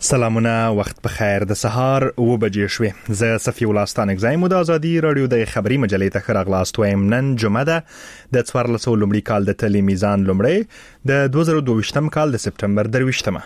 سلامونه، وخت په خیر. د سهار 9 بجې شوې. زه صفی الله ستانک زایم د ازادي رادیو د خبري مجلې ته راغلاست وایم. نن جمعه ده د 1400 لومړي کال د تلې میزان لومړی د 2022م کال د سپټمبر 23مه.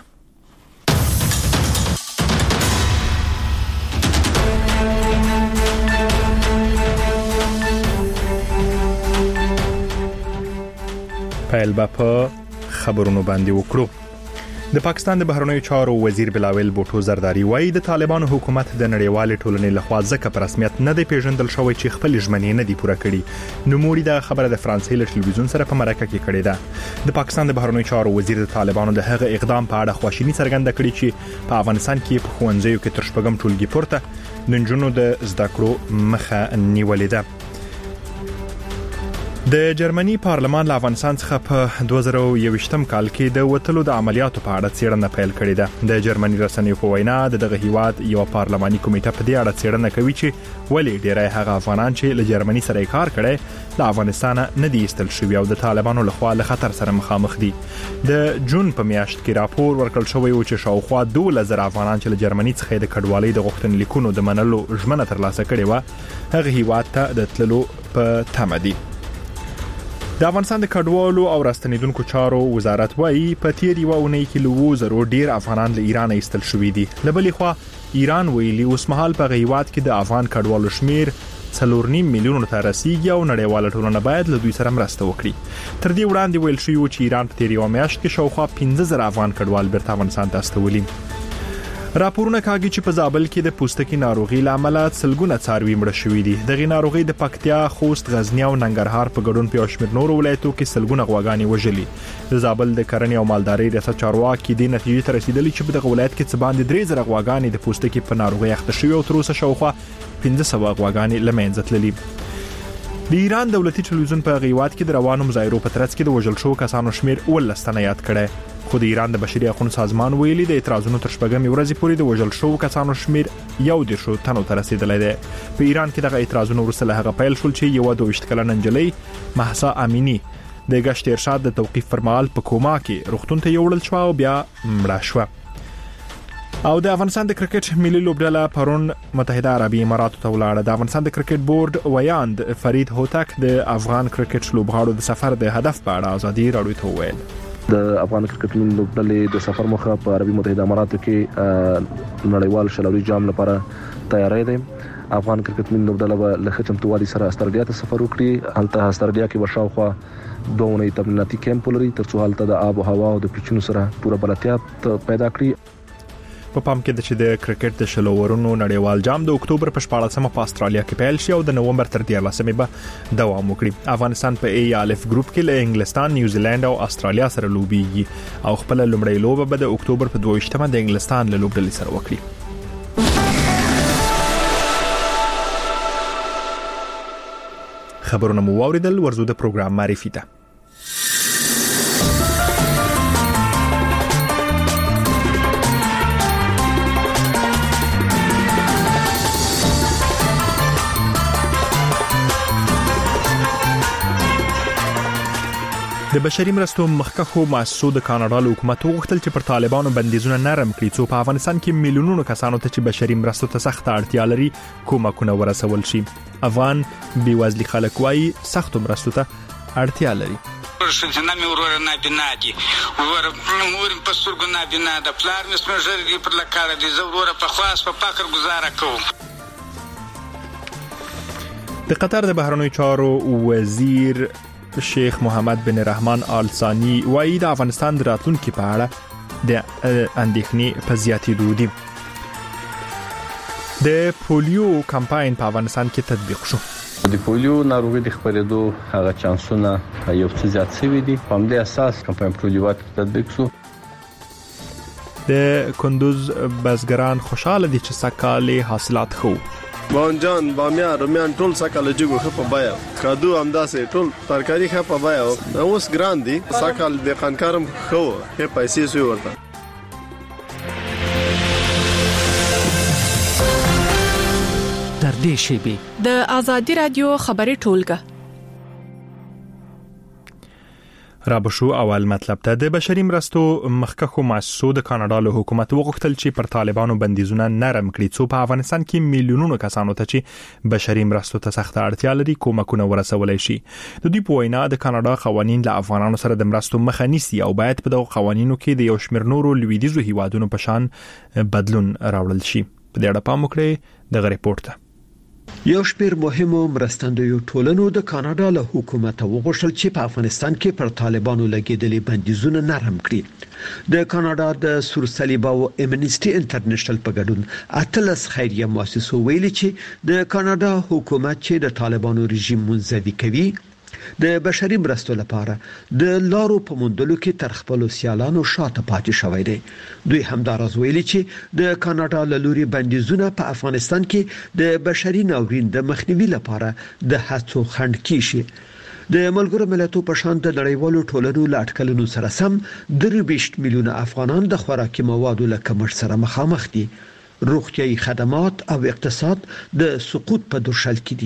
پیل په خبرونو باندې وکړو. د پاکستان د بهرنیو چارو وزیر بلاول بوټو زرداری وایي د طالبانو حکومت د نړیوال ټولنې لخوا ځکه په رسمیت نه دی پیژندل شوی چې خپل ژمنې نه دی پوره کړي. نوموړي د خبره د فرانسې له ټلویزیون سره په مرکه کې کړې ده. د پاکستان د بهرنیو چارو وزیر د طالبانو د هغه اقدام په اړه خواشیني څرګنده کړې چې په افغانستان کې په ښوونځیو کې تر شپږم ټولګي پورته د نجونو د زده کړو مخه نیولې ده. د جرمني پارلمان له افغانستان څخه په 2021م کال کې د وټلو د عملیاتو په اړه څېړنه پیل کړې ده. د جرمني رسنیو په وینا دغه هیواد یو پارلماني کمیټه په دې اړه څېړنه کوي چې ولې ډیری هغه افغانان چې له جرمني سره کار کړي له افغانستان نه دي ایستل شوي او د طالبانو لخوا له خطر سره مخامخ دي. د جون په میاشت کې راپور ورکړل شوی و چې شاوخوا 2000 افغانان چې له جرمني څخه د کډوالۍ د غوښتنلیکونو د منلو ژمنه ترلاسه کړې و هغه هیواد ته د تللو په تمه دي. د افغانستان د کډوالو او راستنیدونکو چارو وزارت وایي په تیر یو اونۍ کې له 2000 ډیر افغانان له ایران ایستل شوي دي. له بلې خوا ایران ویلي اوس مهال په هیواد کې د افغان کډوالو شمیر 4.5 میلیون ته رسیدي او نړیواله ټولنه باید له دوی سره مرسته وکړي. تر دې وړاندې ویل شوی و چې ایران په تیر یو میاشت کې شاوخوا 15000 افغان کډوال بیرته افغانستان ته استولي. راپورونه کاږي چې په زابل کې د پوستکي ناروغي لامل سلګونه څاروي مړه شوي دي. دغه ناروغي د پکتیا، خوست، غزنی او ننګرهار په ګډون په شمیر نور ولایتونو کې سلګونه غواګانې وژلي. د زابل د کرنې او مالدارۍ ریاست چارواکي د نتیجې ته رسیدلی چې په دغه ولایت کې څه باندې 3000 غواګانې د پوستکي په ناروغي اخته شوي او تر اوسه شاوخوا 1500 غواګانې له منځه تللي. د ایران دولتي ټلویزیون په غیوات کې د روانو مظاهرو په ترڅ کې د وژل شوو کسانو شمیر 19 تنه یاد کړي. خو د ایران د بشري حقوقو سازمان ویلي د اعتراضونو تر شپږمې ورځې پورې د وژل شوو کسانو شمیر 11 تنو ته رسیدلی دی. په ایران کې دغه اعتراضونه وروسته له هغه پیل شول چې یو 22 کلنه نجلۍ مهسا امینی د گشت ارشاد د توقیف پر مهال په کوما کې روغتون ته یوړل شو او بیا مړه شو. او د افغانستان د کرکټ ملي لوبډله پرون متحده عربي اماراتو ته ولاړه. د افغانستان د کرکټ بورډ ویاند فرید هوتک د افغان کرکټ لوبغاړو د سفر د هدف په اړه ازادي رادیو ته وویل. د افغان کرکټ ملي لوبډلې د سفر مخه په عربي متحده اماراتو کې نړیوال شلوري جام لپاره تیاری دی. افغان کرکټ ملي لوبډله به له چمتووالي سره استرالیا ته سفر وکړي. هلته استرالیا کې به شاوخوا 2 اونۍ تمریناتي کیمپ ولري ترڅو هلته د آب او هوا او د پیچونو سره پوره بلدتیا پیدا کړي. په پام کې د چې د کرکټ د شلورونو نړیوال جام د اکتوبر په 14مه په استرالیا کې پیل شي او د نومبر تر 13مې به دوام وکړي. افغانستان په ای الف ګروپ کې له انګلستان، نیوزیلند او استرالیا سره لوبيږي او خپل لومړی لوبه به د اکتوبر په 22مه د انګلستان له لوبډلې سره وکړي. خبرونه مو واوریدل. ورزو د پروګرام معرفي ده. د بشري مرستو مخکښو مؤسسو د کاناډا له حکومت وغوښتل چې پر طالبانو بندیزونه نرم کړي څو په افغانستان کې میلیونونو کسانو ته چې بشري مرستو ته سخت اړتیا لري کومکونه ورسول شي. افغان بیوزلي خلک وايي سخت مرستو ته اړتیا لري. شنه مې ورور نه بنا دي ور مور په سترګو نه بنا د پلار مې سمجر دي پر لکاره دي زه ورور په خاص په فقر گزاره کوم. د قطر د بهرنیو چارو وزیر شیخ محمد بن رحمان آل ثانی وايي د افغانستان د راتلونکي په اړه د اندېښنې په زیاتېدو دي. د پولیو کمپاین په افغانستان کې تطبیق شو. د پولیو ناروغي د خپرېدو هغه چانسونه یو څه زیات شوي دي. په همدې اساس کمپاین پروژه تطبیق شو. د کندوز بزګران خوشاله دي چې سکهاله حاصلات خو بانجان، بامیان، رومیان ټول سکهاله جګو خپه بیا کادو همداسې ټول ترکاری خپه بیا اوس ګران دي. سکهال د قانکارم خو په پیسې سوی ورته. در دې شیبه د ازادي رادیو خبري ټولګه را بشو اول مطلب ته د بشري مرستو مخکخو مؤسسو د کاناډا له حکومت وغوښتل چې پر طالبانو بندیزونه نرم کړي څو په افغانستان کې میلیونونو کسانو ته چې بشري مرستو ته سخت اړتیا لري کومکونه ورسولای شي. د دوی په وینا د کاناډا قوانين له افغانانو سره د مرستو مخه نیسي او باید په دغه قوانینو کې د یو شمېر نورو لویدیځو هیوادونو په شان بدلون راوړل شي. په دې اړه پام وکړئ د غریپورت ته. یو شمېر مهمو مرستندویو ټولنو د کاناډا له حکومت وغوښتل چې په افغانستان کې پر طالبانو لګیدلې بندیزونه نرم کړي. د کاناډا د سور صلیب او امنیسټي انټرنیشنل په ګډون اتلس خیریه مؤسسو ویلي چې د کاناډا حکومت چې د طالبانو رژیم منزوي کوي د بشري مرستو لپاره د لارو په موندلو کې تر خپل سیالانو شاته پاتې شوی دی. دوی همدارز ویلي چې د کاناډا له لوري بندیزونه په افغانستان کې د بشري ناورین د مخنیوي لپاره د هڅو خنډ کیږي. د ملګرو ملتونو په شان د نړیوالو ټولنو له اټکلونو سره سم 23 میلیونه افغانان د خوراکي موادو له کمښت سره مخامخ دي. روغتيایي خدمات او اقتصاد د سقوط په درشل کې دي.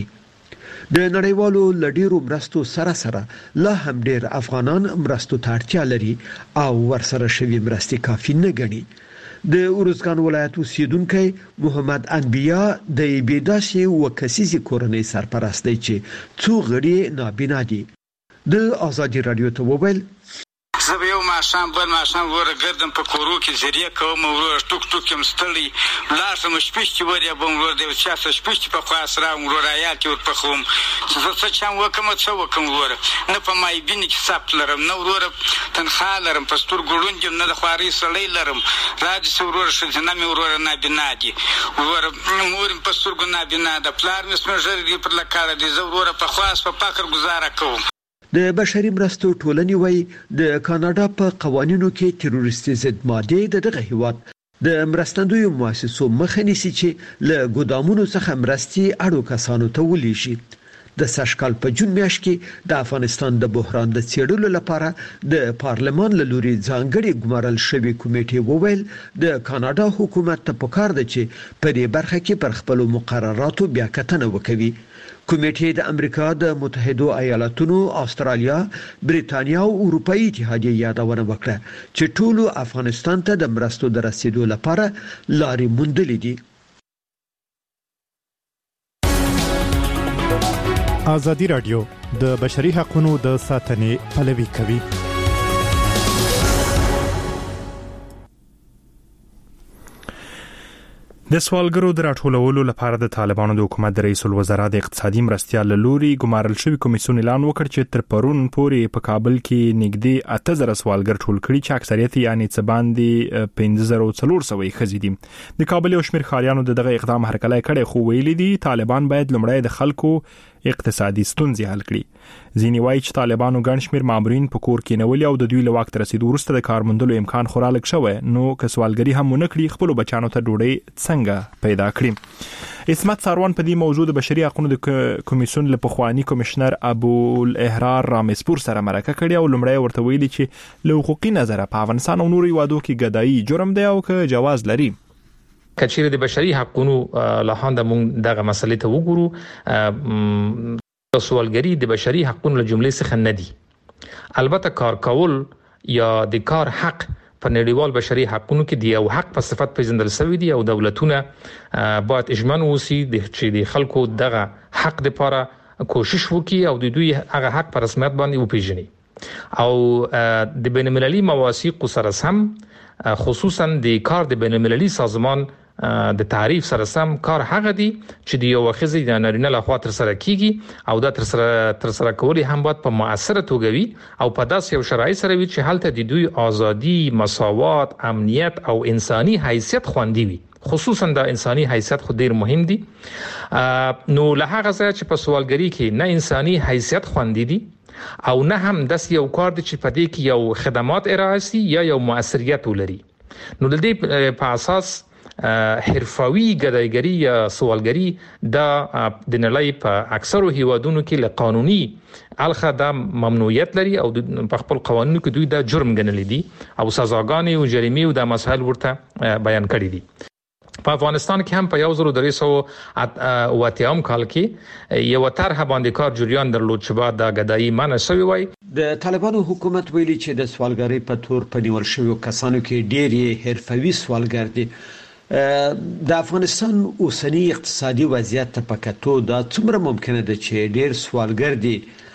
د نړیوالو لډیرو مرستو سره لا هم ډیر افغانان مرستو ته اړتیا لري او ورسره شوی مرستې کافي نه ګڼي. د اورزګان ولایت اوسیدونکو محمد انبیا د بیداسي وکسيزي کورنۍ سرپرست دی چې څو غړي نابینا دي. د ازادي رادیو ته وویل زه به یو ماښام بل ماښام وره ګردم په کورو کې زریه کوم ورور ټوک ټوک هم ستړي لاسم شپشتي وریا بم ورور دی چې شپشتي په خاص را ورور آیات ور په خوم څه چم وکم څه وکم ورور نه په مای بین کې سپت لرم نو ورور تنخوا لرم په ستور ګړون نه د خواري سړی لرم راځي ورور شنه مې ورور نه بنادي ورور مور په ستور ګنا بنا د پلار مې سمجر دی پر لکاله دی زه ورور په خاص په پاکر گزاره کوم. د بشري مرستو ټولنې وای د کاناډا په قوانینو کې تروریستي ضد ماده دغه هیواد د مرستندویو مؤسسو مخه نیسي چې له ګودامونو څخه مرستي اړو کسانو ته ولېږي. د سشکال په جون میاشت کې د افغانستان د بحران د څېړلو لپاره د پارلمان له لوري ځانګړي ګمارل شوی کمیټې وویل د کاناډا حکومت ته پکار دی چې په دې برخه کې پر خپل مقرراتو بیا کتنه وکړي. کمیټې د امریکا د متحده ایالاتونو، استرالیا، بریتانیا او اروپאי اتحادیه یادونه وکړه چې ټولو افغانستان ته د مرستو د رسیدو لپاره لارې موندلې دي. ازادي رادیو د بشري حقوقو د ساتنې پلوي کوي. د سوالګرو د راټولولو لپاره د طالبانو د حکومت د رئیس الوزرا د اقتصادي مرستيال لوري ګمارل شوی کمیسیون اعلان وکړ چې تر پرون پورې په کابل کې نږدې 8000 سوالګر ټول کړي چې اکثریت یعنی څه باندې 5400 خزي دي. د کابل یو شمېر خالیانو دغه اقدام هرکلی کړي خو ویلي دي طالبان باید لمړی د خلکو اقتصادي ستونزې حل کړي. ځینې وایي چې طالبانو ګڼ شمېر مامورین په کور کې نیولي او د دوی له واک ته رسیدو وروسته د کارموندلو امکان خورا لږ شوی نو که سوالګري هم ونه کړي خپل بچانو ته ډوډۍ څنګه پیدا کړي. اسمت ساروان په دې موضوع د بشري حقوقو د کمیسیون له پخوانی کمشنر ابو الاحرار رامسپور سره مرکه کړې او لمړی ورته ویلي چې له حقوقي نظره په افغانستان او نورو هیوادو کې ګدایي جرم دی او که جواز لري. کچېره د بشري حقوقو لاهانده مونږ دغه مسلې ته وګورو سوالګری د بشري حقوقو له جملې څخه نه دي. البته کار کول یا د کار حق په نړیوال بشري حقوقو کې دی او حق په صفت پیژندل شوی دی او دولتونه باید اجماع وسی چې د خلکو دغه حق لپاره کوشش وکړي او د دوی هغه حق په رسمیت باندې وپیژني او د بین المللي مواثیق سره سم خصوصا د کار د بین المللي سازمان د تعریف سره سم کار هغه دی چې د یو وخزي د نارینه له خوا تر سره کیږي او دا تر سره کولی هم باید په مؤثره توګه وي او په داسې یو شرایط سره وي چې هلته د دوی ازادي، مساوات، امنیت او انساني حیثیت خوندي وي. خصوصا د انساني حیثیت خو ډیر مهم دي. نو له هغه ځای چې په سوالګری کې نه انساني حیثیت خوندي دي او نه هم داسې یو کار دی چې په دې کې یو خدمات ارائه سي یا یو موثریت ولري. نو د دې په اساس حرفوي ګدایګری یا سوالګری د نړۍ په اکثرو هیوادونو کې له قانوني الخه د ممنوعیت لري او په خپل قوانینو کې دوی د جرم ګڼل دي او سزاګانې او جریمې او د مسایل ورته بیان کړی دي. په افغانستان کې هم په 1380 کال کې یو طرح باندې کار جریان درلود چې بعد د غدایي منع شوی وای. د طالبانو حکومت ویلي چې د سوالګری په تور په نیول شوی کسانو کې ډېری حرفوي سوالګر دي. د افغانستان اوسنی اقتصادي وضعیت ته پکاتو دا څومره ممکنه ده چې ډېر سوالګر دي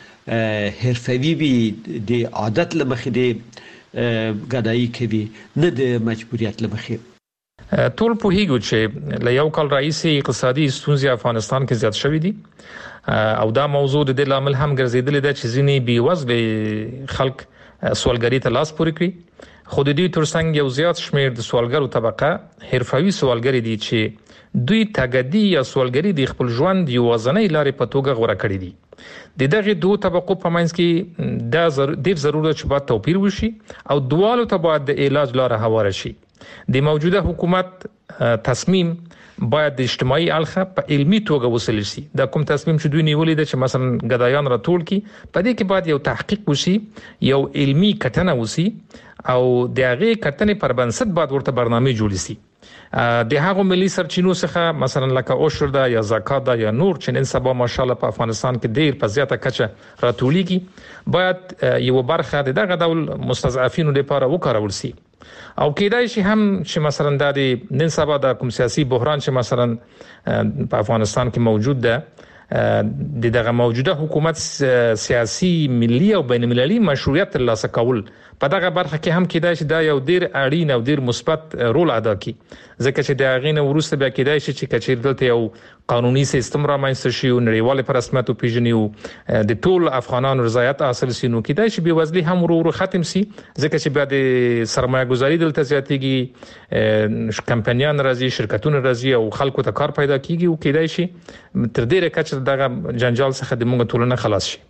حرفوي وي د عادت لمخې دي غدایي کوي نه د مجبوریت لمخې. ټول په هیګو چې له یو کال راځي اقتصادي ستونزې افغانستان کې زیات شوې دي او دا موضوع د لامل هم ګرځیدل ده چې ځینې بیوزله خلک سوالګری ته لاس پورې کړي. خو د دې ترڅنګ یو زیات شمېر د سوالګرو طبقه حرفوي سوالګری دي چې دوی تګدي یا سوالګری د خپل ژوند یو ځنې لارې په توګه غوړه کړې دي. د دغه دوه طبقو په منځ کې د ضرورت چې باید توپیر وشي او دوالو ته باید د علاج لاره هواره شي. د موجوده حکومت تصمیم باید د اجتماعي اړخ په علمي توګه وسیل شي. دا کوم تصمیم چې دوی نیولې ده چې مثلا غدایان راټول کی په دې کې باید یو تحقیق وشي، یو علمي کتنه وشي او د هغه کتنې پر بنسټ باید ورته برنامه جوړ شي. د هغه ملي سرچینو څخه مثلا لکه عشر ده یا زکات ده یا نور چې نن سبا ماشاءالله په افغانستان کې ډیر په زیاته کچه راټولېږي، باید یو برخه دغه ډول مستضعفینو لپاره وکارول شي. او کېدای شي هم چې مثلا د نن سبا د کوم سیاسي بحران چې مثلا په افغانستان کې موجود ده دغه موجوده حکومت سیاسي ملي او بین المللي مشروعیت ترلاسه کول په دغه برخه کې هم کېدای شي دا یو ډیر اړین او ډیر مثبت رول ادا کړي، ځکه چې د هغې نه وروسته بیا کېدای شي چې کچیر دلته یو قانوني سیستم رامنځته شي او نړیوال په رسمیت پیژني او د ټول افغانانو رضایت حاصل شي، نو کېدای شي به وزلي هم ورو ختم شي، ځکه چې بیا د سرمایه گذاري دلته زیاتېږي، کمپنیان راځي، شرکتونه راځي او خلکو ته کار پیدا کیږي او کېدای شي تر ډیره کچه دغه جنجال څخه د موږ ټولنه خلاص شي.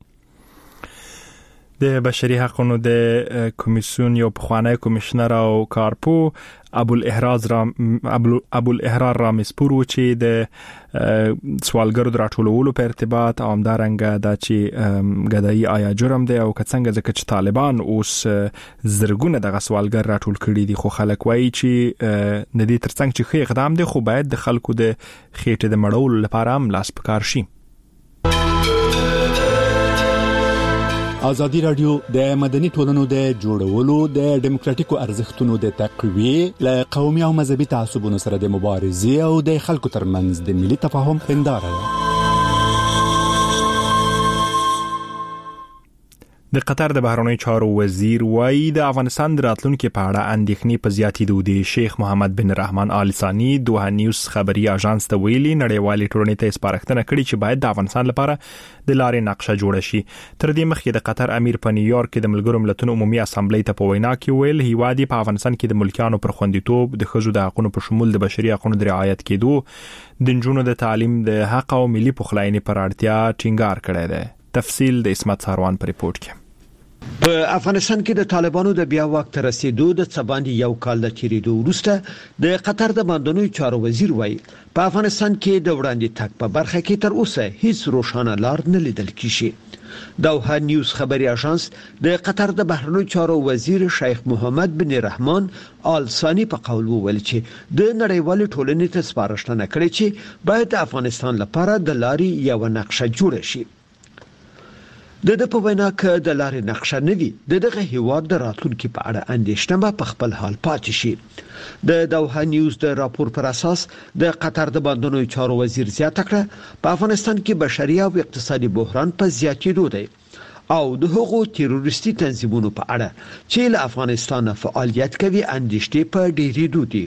د بشري حقوقو د کمیسیون یو پخوانی کمشنر او کارپو ابوالاحرار رامزپور چې د سوالګرو د راټولولو په ارتباط او همدارنګه دا چې غدایي آیا جرم دی او څنګه ځکه چې طالبان اوس زرګونه دغه سوالګر راټول کړي دي، خو خلک وایي چې د دې ترڅنګ چې ښه اقدام دی خو باید د خلکو د خېټې د مړولو لپاره هم لاس پکار شي. ازادي رادیو د مدني ټولنو د جوړولو د ډیموکراتیکو ارزښتونو د تقویه ل قومي او مذهبي تعصبونو سره د مبارزې او د خلکو ترمنځ د ملي تفاهم هنداره ده. د قطر د بهرنیو چارو وزیر وایي د افغانستان د راتلونکو په اړه اندېښنې په زیاتېدو دي. شیخ محمد بن رحمان آل ثاني دوه نیوز خبري اژانس ته ویلي نړیوالې ټولنې ته سپارښتنه کړې چې باید د افغانستان لپاره د لارې نقشه جوړه شي. تر دې مخکې د قطر امیر په نیویارک کې د ملګرو ملتونو عمومي اسامبلې ته په وینا کې ویل هیواد په افغانستان کې د ملکیانو پر خوندیتوب، د ښځو د حقوقو په شمول د بشري حقوقو د رعایت کېدو، د نجونو د تعلیم د حق او ملي پخلاینې پر اړتیا ټینګار کړی دی. تفصیل د اسمت ساروان په ریپورت کې. په افغانستان کې د طالبانو د بیا واک ته رسیدو د څباندې یو کال د تیریدو وروسته د قطر د مدنیو چارو وزیر وایي په افغانستان کې د وړاندې تګ په برخه کې تر اوسه هیڅ روښانه لار نه لیدل کیږي. دوه نیوز خبري اژانس د قطر د بهرنیو چارو وزیر شیخ محمد بن رحمان آل ثاني په قول وویل چې د نړیوال ټولنې ته سپارښتنه کړې چې باید د افغانستان لپاره د لارې یو نقشه جوړه شي. د په وینا کې د لارې نقشه نه وي دغه هیواد د راتلونکو په اړه اندېښنه په خپل حال پاتې شي. د دوه نیوز د راپور پر اساس د قطر د بندونو چارو وزیر زیاته کړه په افغانستان کې بشري او اقتصادي بحران په زیاتېدو دی او د هغو تروریستي تنظیمونو په اړه چې له افغانستان فعالیت کوي اندېښنې په ډېرېدو دي.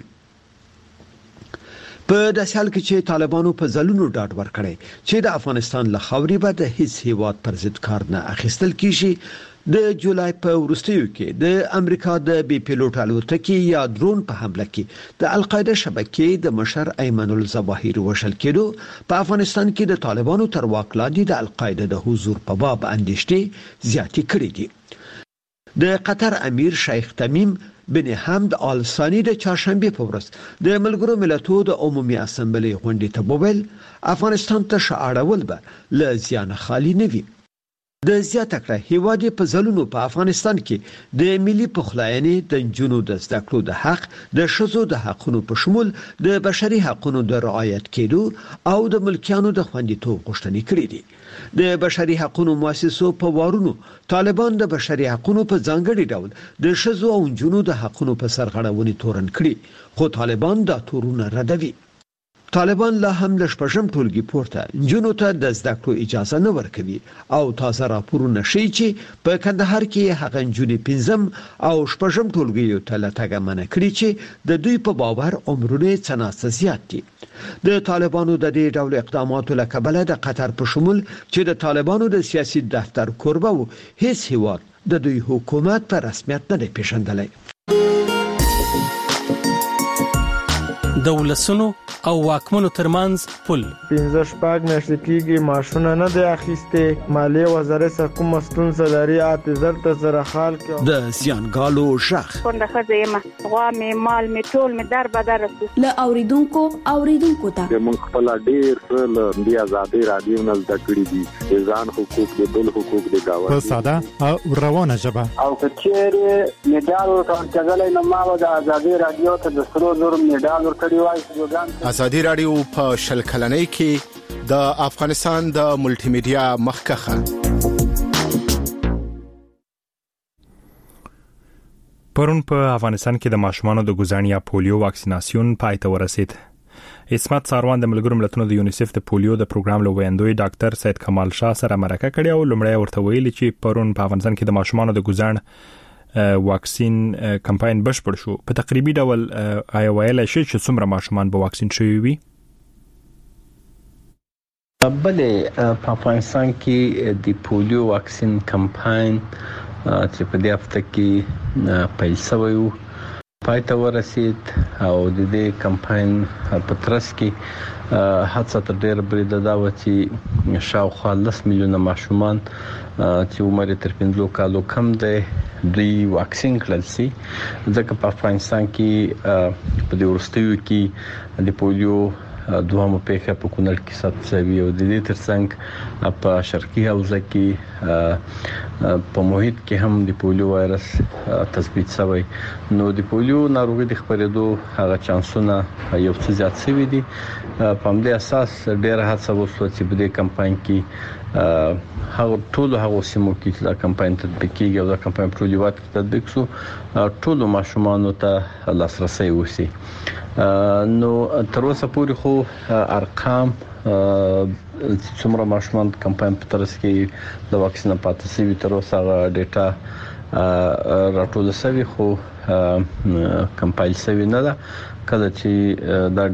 په داسې حال کې چې طالبانو په ځلونو ډاډ ورکړی چې د افغانستان له خاورې به د هیڅ هیواد پر ضد کار نه اخیستل کیږي، د جولای په وروستیو کې د امریکا د بي پیلوټ الوتکې یا درون په حمله کې د القاعده شبکې د مشر ایمن الظواهری وشل کېدو په افغانستان کې د طالبانو تر واک لاندې د القاعده د حضور په باب اندېښنې زیاتې کړې دي. د قطر امیر شیخ تمیم بن حمد آل ثاني د چهارشنبه په ورځ د ملګرو ملتونو د عمومي اسامبلې غونډې ته وویل افغانستان ته شاړول به له زیان خالی نه وي. د زیاته کړه هیواد په ځلونو په افغانستان کې د ملي پخلاینې د جنونو د زده کړو د حق د شذو د حقونو په شمول د بشري حقونو د رعایت کېدو او د ملکیانو د خوندیتوب غوښتنې کړې دي د بشري حقونو مؤسسو په وارونو طالبان د بشري حقونو په ځانګړي ډول د شذو او جنونو د حقونو په سرغړونې تورن کړي خو طالبان دا تورونه ردوي طالبان لا هم له شپږم ټولګي پورته جنونو ته د زده کړو اجازه نه ورکوي او تازه راپورونه ښیي چې په کندهار کې هغه جنونې پنځم او شپږم ټولګي ته لټګه منع کړي چې د دوی په باور عمرونه څنګه زیات دي د طالبانو د دې ډول اقداماتو له کبله د قطر په شمول چې د طالبانو د سیاسي دفتر کوربه و هیڅ هیواد د دوی حکومت په رسمیت نه پیژندلی دولسونو او واکمنو ترمنځ پل 15 شپږ میاشتې کېږي معاشونه نه دی اخیسته مالیه وزارت سره کوم ستونزه لري اعتذار ته زره خال کې د زیانګالو شخ څنګه خځه ما غوا می مال می ټول می در بدر ل اوریدونکو ته موږ خپل ډیر څه د آزادۍ رادیو نه زده کړی دي ځان حقوق د بل حقوق د گاوند په ساده او روانه ژبه او کچېره میډال ورکړل نو ما د آزادۍ رادیو ته د سرو زر میډال ورکړی وای آزادی رادیو په شل کلنۍ کې د افغانستان د ملټي میډیا مخکخه پرون په افغانستان کې د ماشومانو د ګوزڼ یا پولیو واکسیناسیون پای ته ورسید. اسمت ساروان د ملګرو ملتونو د یونیسف د پولیو د پروګرام لویندوی ډاکټر سید کمال شاه سره مرکه کړې او لومړی ورته ویلي چې پرون په افغانستان کې د ماشومانو د ګوزڼ واکسین کمپاین بشپړ شو. په تقریبي ډول آیا ویلای شي چې څومره ماشومان به واکسین شوي وي؟ بلې په افغانستان کې د پولیو واکسین کمپاین چې په دې هفته کې پیل شوی و پای ته ورسید او د دې کمپاین په ترڅ کې هڅه تر ډیره بریده دا و چې شاوخوا 10 میلیونه ماشومان چې عمر تر 15 کالو کم دی دوی واکسین کړل شي ځکه په افغانستان کې په دې ورستیو کې د پولیو دوامه پیښه په کونړ کې ثبت شوی او د دې ترڅنګ په شرقي حوزه کې په محیط کې هم د پولیو وایرس تثبیت شوی نو د پولیو ناروغي د خپرېدو هغه چانسونه یو څه زیات شوي دي په همدې اساس ډېر هڅه وشوه چې په دې کمپاین کې هغه ټول سیمو کې دا کمپاین تطبیق کیږي او دا کمپاین په ټولو کې تطبیق شو ټول ماشومانو ته لاسرسي وشي نو تر اوسه پورې خو ارقام څومره ماشومان کمپاین په ترڅ کې د واکسین پاتې شوي تر اوسه ډیټا راټول شوی خو کمپایل شوی نه ده کله چې دا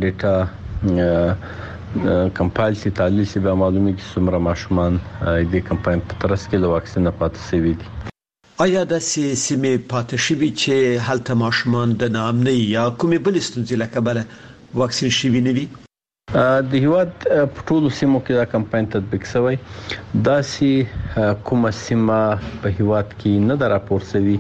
ډیټا کمپایل شي تعلیل شي به معلومه کې څومره ماشومان د کمپاین په ترڅ کې د واکسین پاتې شوي دي. آیا د سیمې پاتې شوي چې هلته ماشومان د ناامنۍ یا کومې بلې ستونزې له کبله واکسین شوي نه وي؟ د هیواد په ټولو سیمو کې دا کمپاین تطبیق شوی داسې کومه سیمه په هیواد کې نه ده راپور شوی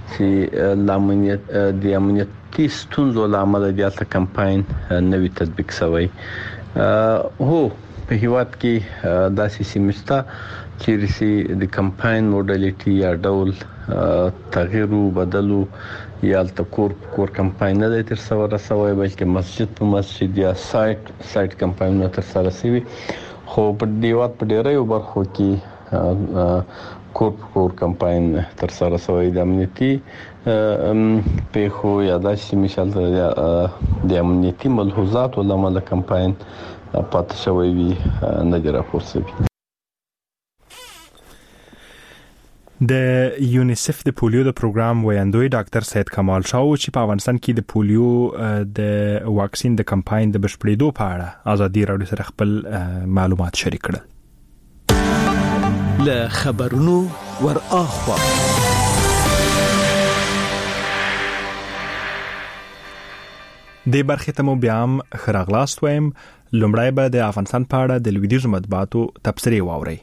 چې د امنیتي ستونزو له امله د کمپاین نه وي تطبیق شوی هو په هیواد کې داسې سیمه شته چې رسي د کمپاین موډالیټي یا ډول تغییرو بدلو یا کور کمپاین نه تر څو رسوي بلکې مسجد په مسجد یا سایت کمپاین نه تر سره شوی خو په دیوات په ډیرو برخو کې کور کمپاین تر سره شوی د امنیتي په خو یا داسې مثال د امنیتي ملحوظات ولامل کمپاین پاتې شوی وي نه دی راپور شوی. د یونیسف د پولیو د پروګرام ویاندوی ډاکټر سید کمال شاه چې په افغانستان کې د پولیو د واکسین د کمپاین د بشپړېدو په اړه ازادي راډیو سره خپل معلومات شریک کړل. له خبرونو ور اخوا د برخې ته مو بیا هم خراغلاست وایم. لومړی به د افغانستان په اړه د لویدیځو مطبوعاتو تبصرې واورئ.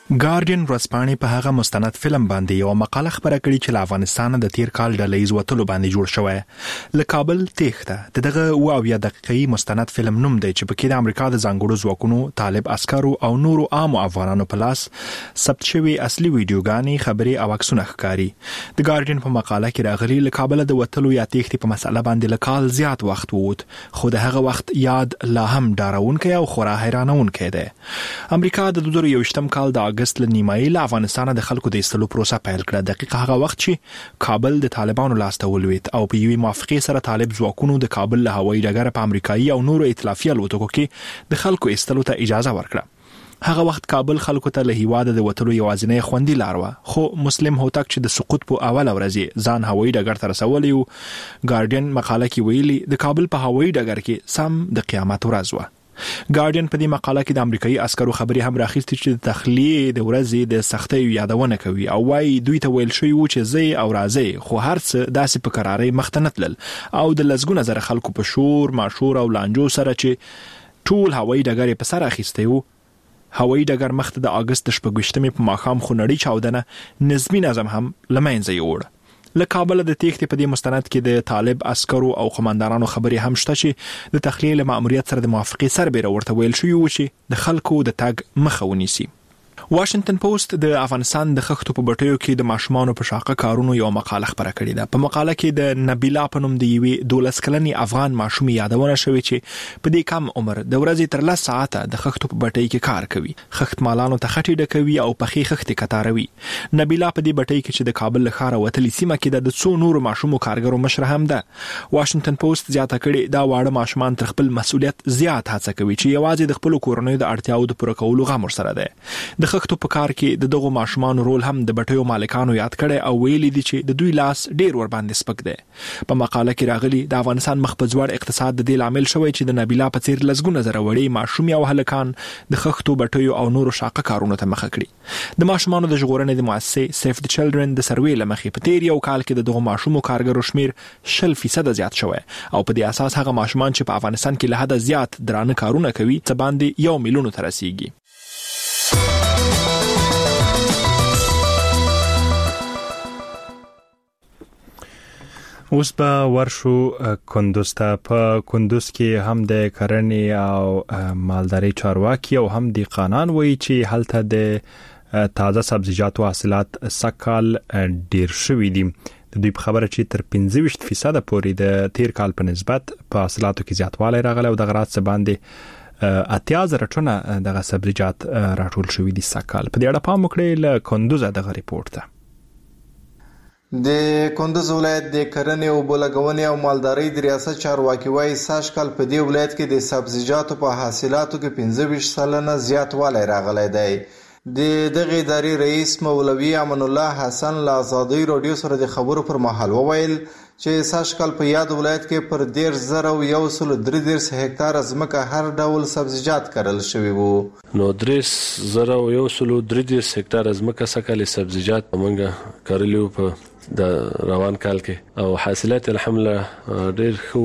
ګارډین ورځپاڼې په هغه مستند فلم باندې یو مقاله خبره کړې چې له افغانستان د تیر کال ډلهییز وتلو باندې جوړ شوی له کابل تېښته دغه 20 دقیقې مستند فلم نوم دی چې پکې د امریکا د ځانګړو ځواکونو طالب عسکرو او نورو عام افغانانو په لاس ثبت شوی اصلي ویډیوګانې خبرې او عکسونه ښکاري. د ګارډین په مقاله کې راغلي له کابل د وتلو یا تېښتې په مسله باندې له کال زیات وخت ووت، خو د هغه وخت یاد لا هم ډارونکی او خورا حیرانونکی دی. امریکا د 2021 کال د اگست له نیمایي له افغانستان د خلکو د ایستلو پروسه پیل کړه. دقیق هغه وخت چې کابل د طالبانو لاسته ولوېد او په یوې موافقې سره طالب ځواکونو د کابل له هوایي ډګره په امریکایي او نورو ائتلافي الوتکو کې د خلکو ایستلو ته اجازه ورکړه. هغه وخت کابل خلکو ته له هیواده د وتلو یوازینی خوندي لار وه، خو مسلم هوتک چې د سقوط په اوله ورځ ځان هوایي ډګر ته رسولی و، ګارډین مقاله کې ویلي د کابل په هوایي ډګر کې سم د قیامت ورځ وه. ګارډین په دې مقاله کې د امریکایي عسکرو خبرې هم راخیستې چې د تخلیې د ورځې د سختۍ یادونه کوي او وايي دوی ته ویل شوی و چې زی او راځي، خو هر څه داسې په قرارۍ مخ ته نه تلل او د لسګونه زره خلکو په شور ماشور او لانجو سره چې ټول هوایي ډګر یې په سر اخیستی و. هوایي ډګر مخته د اگست 28 په ماښام خونړۍ چاودنه نظمي نظم هم له منځه یوړ. له کابل د تېښتې په دې مستند کې د طالب عسکرو او قماندانانو خبرې هم شته چې د تخلیې له ماموریت سره د موافقې سربېره ورته ویل شوي و چې د خلکو د تګ مخه ونیسي. واشنگټن پوسټ د افغانستان د خښتو په بټیو کې د ماشومانو په شاقه کارونو یو مقاله خبره کړې ده. په مقاله کې د نبیلا په نوم د یوې 12 کلنې افغان ماشومې یادونه شوې چې په دې کم عمر د ورځې تر 10 ساعته د خښتو په بټۍ کې کار کوي، خښت مالانو ته خټې ډکوي او پخې خښتې کتاروي. نبیلا په دې بټۍ کې چې د کابل له ښاره وتلې سیمه کې د څو نورو ماشومو کارګرو مشره هم ده. واشنگټن پوسټ زیاته کړې دا واړه ماشومان تر خپل مسؤلیت زیات هڅه کوي چې یوازې د خپل کورنیو د اړتیاو د پوره کولو غم ورسره ده. د خښتو په کار کې د دغو ماشومانو رول هم د بټیو مالکانو یاد کړي او ویلي دي چې د دوی لاس ډیر ور باندې سپک دی. په مقاله کې راغلي د افغانستان مخ په ځوړ اقتصاد د دې لامل شوی چې د نبیلا په څیر لسګونه زره وړي ماشومې او هلکان د خښتو بټیو او نورو شاقه کارونو ته مخه کړي. د ماشومانو د ژغورنې د مؤسسې سیف د چلډرن د سروې له مخې په تیر یو کال کې د دغو ماشومو کارګرو شمیر 10% زیات شوی او په دې اساس هغه ماشومان چې په افغانستان کې له حده زیات درانه کارونه کوي څه باندې 1 میلیون ته رسیږي. اوس به ورشو کندوز ته. په کندوز کې هم د کرنې او مالدارۍ چارواکي او هم دهقانان وایي چې هلته د تازه سبزیجاتو حاصلات سږکال ډیر شوي دي. د دوی په خبره چې تر 25% پورې د تیر کال په نسبت په حاصلاتو کې زیاتوالی راغلی او دغه راز باندې 80,000 ټنه دغه سبزیجات راټول شوي دي سږکال. په دې اړه پام وکړئ. له کندوزه دغه ریپورت ته. د کندوز ولایت د کرنې او بولګونې او مالدارۍ د ریاست چارواکي وايي سږکال په دې ولایت کې د سبزیجاتو په حاصلاتو کې 25% زیاتوالی راغلی دی. د دغه ادارې رئیس مولوي امان الله حسن له ازادۍ رادیو سره د خبرو پر مهال وویل چې سږکال په یاد ولایت کې پر 13,133 هکتار ځمکه هر ډول سبزیجات کرل شوي وو. نو 13,133 هکتار ځمکه سږکال سبزیجات موږ کرلي وو په د روان کال کې او حاصلات الحمدلله ډېر ښه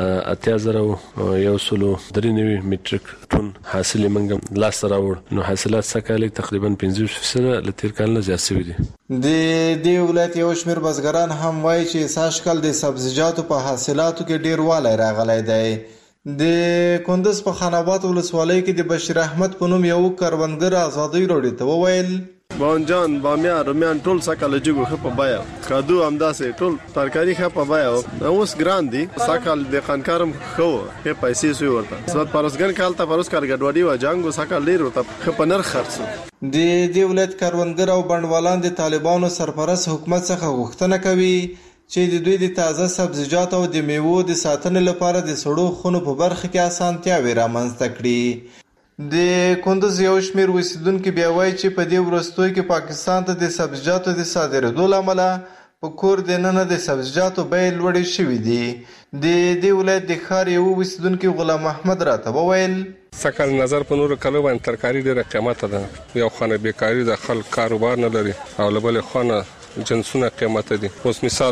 8,193 میټریک ټن حاصل موږ لاس راوړ. نو حاصلات سږکال تقریبا 15% له تیر کال نه زیات شوي دي. د دې ولایت یو شمېر بزګران هم وایي چې سږکال د سبزیجاتو په حاصلاتو کې ډېر والی راغلی دی. د کندوز په خان آباد ولسوالۍ کې د بشیر احمد په نوم یو کروندګر ازادۍ رادیو ته وویل بانجان بامیان رومیان ټول سږکال جګو ښه په بیه کادو همداسې ټول ترکاري ښه په بیه اوس ګران دي. سږکال دهقانکارم ښه وو ښې پیسې سوی ورته سبت پروسګن کال ته پروس کال ګډوډي و جنګ سږکال ډېر ورته ښه په نرخ خرڅ. د دې ولایت کروندګر او بڼوالان د طالبانو سرپرست حکومت څخه غوښتنه کوي چې د دوی د تازه سبزیجاتو او د میوو د ساتنې لپاره د سړو خونو په برخه کې اسانتیاوې رامنځته کړي. د کندوز یو شمېر اوسیدونکي بیا وایي چې په دې وروستیو کې پاکستان ته د سبزیجاتو د صادرېدو له امله په کور دننه د سبزیجاتو بیې لوړې شوي دي. د دې ولایت د ښار یو اوسیدونکي غلام محمد راته وویل سږکال نظر په نورو کلو باندې ترکاري ډېره قیمته ده. یو خانه بیکاري د خلک کاروبار نه لري او له بلې خوا نه جنسونه قیمته دي. اوس مثال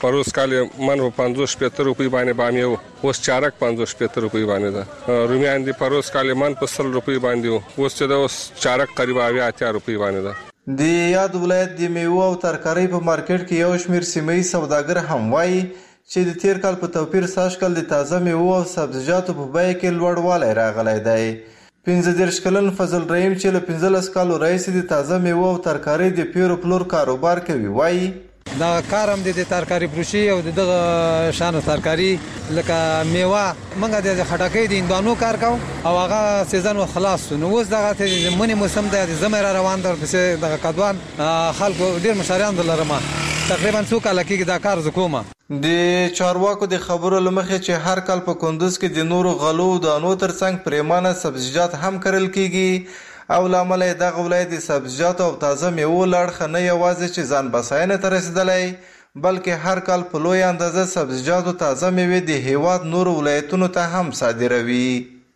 پروس کال من په 50 روپۍ باندې بامیه اوس چارک 50 روپۍ باندې ده رومیان دي پروس کال من په 100 روپۍ باندې اوس چې دا اوس چارک قریب 80 روپۍ باندې ده د یاد ولایت د میوه او ترکارۍ په مارکیټ کې یو شمېر سیمه‌یي سوداګر هم وایي چې د تیر کال په توپیر سږ کال د تازه میوه او سبزیجاتو په بیه کې لوړوالی راغلی دی 15 کلن فضل رحیم چې له 15 کالو راهیسې د تازه میوه او ترکارۍ د پیرو پلور کاروبار کوي وایي دا کارم د ترکاری فروشي او دغه شانو ترکاری لکه میوه منګه د خټکۍ د اندانو کار کوم او هغه سیزن خلاص نو اوس دغه منی موسم د زمره روان در پسې دغه کډوان خلکو ډیر مشاریان دلرمه تقریبا څو کال کې دا کار زکومه د چارواکو د خبرو لمخې چې هر کال په کندوز کې د نورو غلو دانو ترڅنګ پریمانه سبزیجات هم کرل کیږي او لامل دغه ولایت د سبزیجاتو او تازه میوو لړخه نه یوازې چې ځان بساینه ته رسیدلی بلکې هر کال په لوی اندازه سبزیجاتو تازه میوې د هیواد نورو ولایتونو ته هم صادروي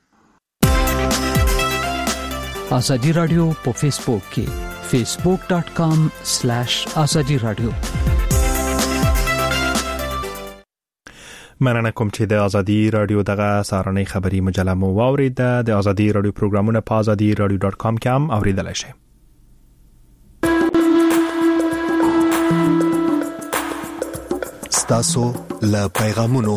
ازادي رادیو په فیسبوک کې facebook.com/azadi radio مننه کوم چې د ازادي رادیو دغه سهارنۍ خبری مجله مو واورید د ازادي رادیو پروګرامونه په azadiradio.com کې هم اوریدلای شئ ستاسو له پیغامونو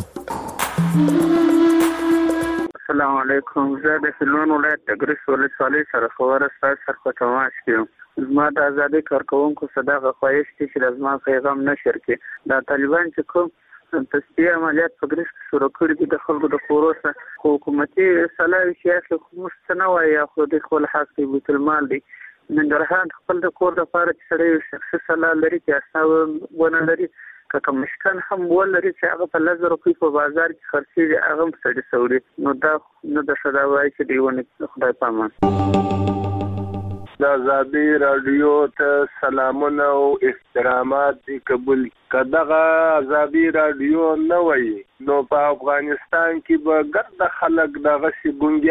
السلام علیکم زه د سلمان ولایت د ګریس ولسوالۍ سره خبره ستاسو په تماس کې زما د ازادي کارکونکو صداقت خواهش چې زما پیغام نشر کړي دا طالبان چې کوم تصفیه عملیات په ګریس کې شروع کړي دي د خلکو د کوروسه حکومتي سلاوي چې خو مستنه وایي خو د خپل حق دی بیت المال دی ننګرهار خپل د کور لپاره چې سړی شخصي سلا لري چې اساس ونه لري که مشکان هم ولري چې هغه په 1000 روپۍ په بازار کې خرڅېږي هغه هم سړي سوري نو دا نه د شدا وایي چې دیونه خدای پامان د ازادي رادیو ته سلامونه او احترامات دي قبول کداغه ازادي رادیو نه وای نو په افغانستان کې به ګرد خلک دغه سی ګونګي